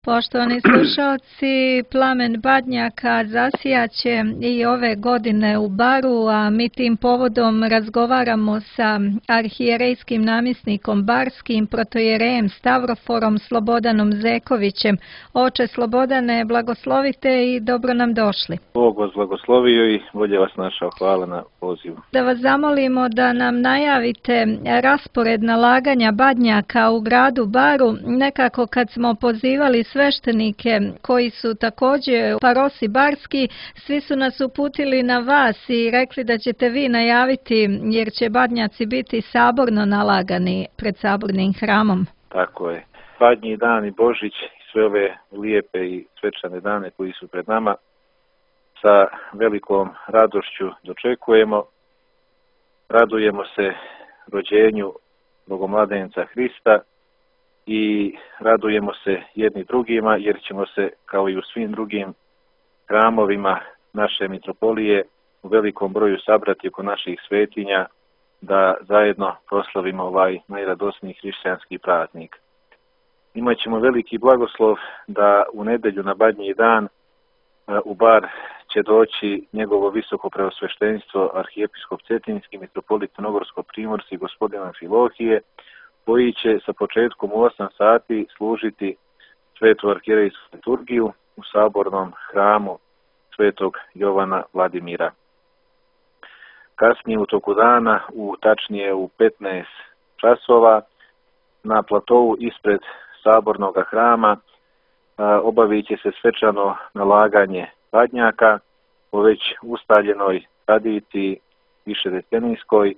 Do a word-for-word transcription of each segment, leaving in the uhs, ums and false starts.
Poštovani slušalci, plamen Badnjaka zasijaće i ove godine u Baru, a mi tim povodom razgovaramo sa arhijerejskim namjesnikom Barskim, protojerejem Stavroforom Slobodanom Zekovićem. Oče Slobodane, blagoslovite i dobro nam došli. Bog vas blagoslovio i bolje vas našao. Hvala na pozivu. Da vas zamolimo da nam najavite raspored nalaganja Badnjaka u gradu Baru. Nekako kad smo pozivali sveštenike koji su također parosi barski, svi su nas uputili na vas i rekli da ćete vi najaviti, jer će Badnjaci biti saborno nalagani pred sabornim hramom. Tako je. Badnji dan i Božić i sve ove lijepe i svečane dane koji su pred nama sa velikom radošću dočekujemo. Radujemo se rođenju Bogomladenca Hrista i radujemo se jedni drugima, jer ćemo se, kao i u svim drugim hramovima naše mitropolije, u velikom broju sabrati oko naših svetinja da zajedno proslavimo ovaj najradosniji hrišćanski praznik. Imaćemo veliki blagoslov da u nedjelju na Badnji dan u Bar će doći njegovo visoko preosveštenstvo arhijepiskop Cetinjski, mitropolit Crnogorsko-primorski gospodin Amfilohije, koji će sa početkom u osam sati služiti svetu arhijerejsku liturgiju u sabornom hramu svetog Jovana Vladimira. Kasnije u toku dana, u tačnije u petnaest časova, na platovu ispred sabornog hrama obavit će se svečano nalaganje Badnjaka po već ustaljenoj tradiciji višedecenijskoj.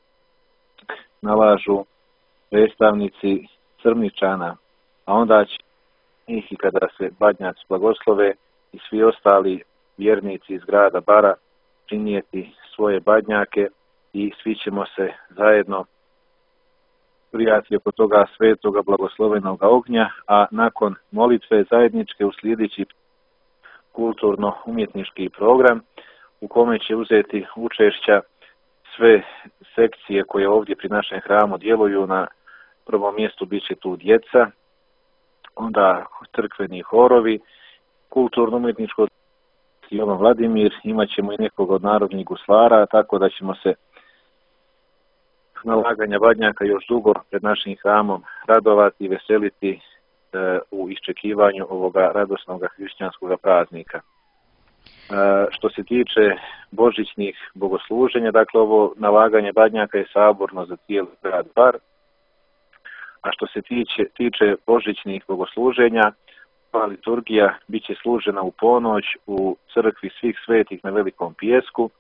Nalažu predstavnici Crničana, a onda će njih i kada se Badnjaci blagoslove i svi ostali vjernici iz grada Bara prinijeti svoje Badnjake i svi ćemo se zajedno prijati oko toga svetoga blagoslovenog ognja, a nakon molitve zajedničke uslijedeći kulturno-umjetnički program u kome će uzeti učešća sve sekcije koje ovdje pri našem hramu djeluju. Na prvom mjestu bit će tu djeca, onda crkveni horovi, kulturno-umjetničko Jovan Vladimir, imat ćemo i nekog od narodnih guslara, tako da ćemo se nalaganja Badnjaka još dugo pred našim hramom radovati i veseliti e, u iščekivanju ovoga radosnog hrišćanskog praznika. E, što se tiče božićnih bogosluženja, dakle ovo nalaganje Badnjaka je saborno za cijeli grad Bar, a što se tiče, tiče božićnih bogosluženja, ova liturgija bit će služena u ponoć u crkvi svih svetih na Velikom Pijesku,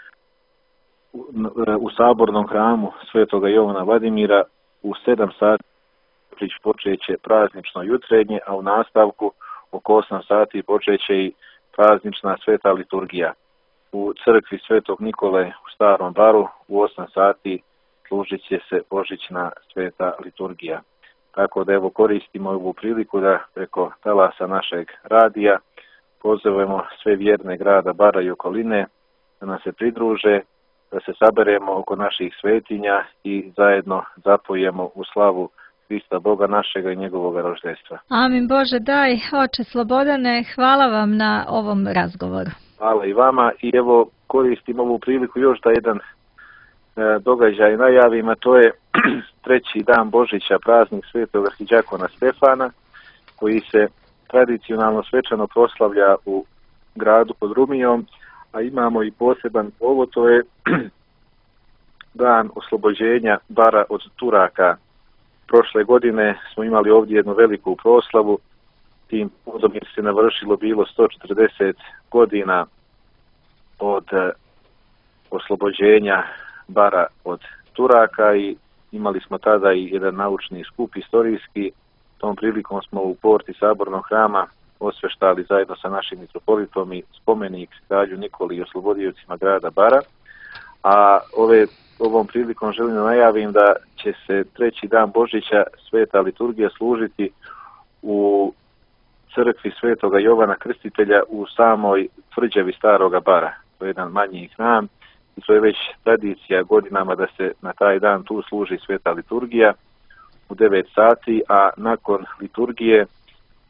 u sabornom hramu svetoga Jovana Vladimira u sedam sati počeće praznično jutrenje, a u nastavku oko osam sati počeće i praznična sveta liturgija. U crkvi svetog Nikole u Starom Baru u osam sati služit će se božićna sveta liturgija. Tako da evo koristimo ovu priliku da preko talasa našeg radija pozovemo sve vjerne grada Bara i okoline da nam se pridruže, da se saberemo oko naših svetinja i zajedno zapojemo u slavu Hrista Boga našega i njegovog rođenstva. Amin Bože daj. Oče Slobodane, hvala vam na ovom razgovoru. Hvala i vama i evo koristim ovu priliku još da jedan e, događaj najavim, a to je treći dan Božića, praznik svetog arhidjakona Stefana, koji se tradicionalno svečano proslavlja u gradu pod Rumijom, a imamo i poseban povod, to je dan oslobođenja Bara od Turaka. Prošle godine smo imali ovdje jednu veliku proslavu, tim povodom je se navršilo bilo sto četrdeset godina od oslobođenja Bara od Turaka i imali smo tada i jedan naučni skup historijski. Tom prilikom smo u porti sabornog hrama osveštali zajedno sa našim mitropolitom i spomenik kralju Nikoli i oslobodiocima grada Bara. A ove, ovom prilikom želim da najavim da će se treći dan Božića sveta liturgija služiti u crkvi svetoga Jovana Krstitelja u samoj tvrđavi Staroga Bara. To je jedan manji hram i to je već tradicija godinama da se na taj dan tu služi sveta liturgija u devet sati, a nakon liturgije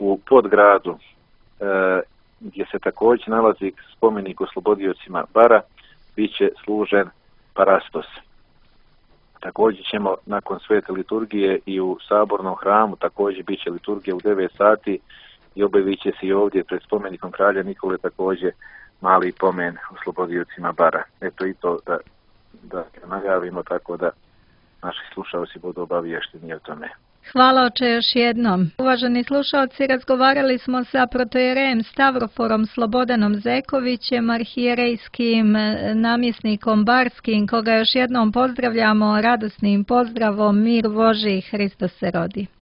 u podgradu e, gdje se također nalazi spomenik oslobodiocima Bara, bit će služen parastos. Također ćemo nakon svete liturgije i u sabornom hramu, također bit će liturgija u devet sati i obavit će se i ovdje pred spomenikom kralja Nikole također mali pomen oslobodiocima Bara. Eto i to da, da najavimo tako da naši slušalci budu obaviješteni o tome. Hvala oče još jednom. Uvaženi slušalci, razgovarali smo sa protojerejem Stavroforom Slobodanom Zekovićem, arhijerejskim namjesnikom Barskim, koga još jednom pozdravljamo radosnim pozdravom, mir Božji, Hristos se rodi.